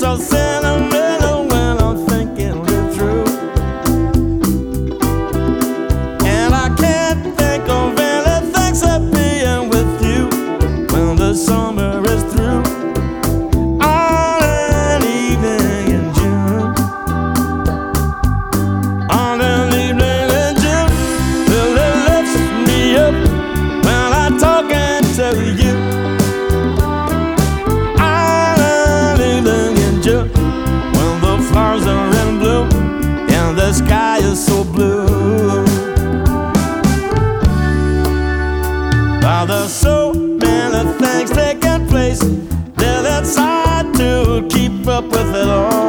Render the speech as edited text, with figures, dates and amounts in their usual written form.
so sentimental when I'm thinking it through. And I can't think of anything except being with you when the summer is through. On an evening in June, on an evening in June, till it lifts me up when I'm talking to you. On an evening in June, when the flowers are in bloom and the sky is so blue. While there's so many things taking place, then it's hard to keep up with it all.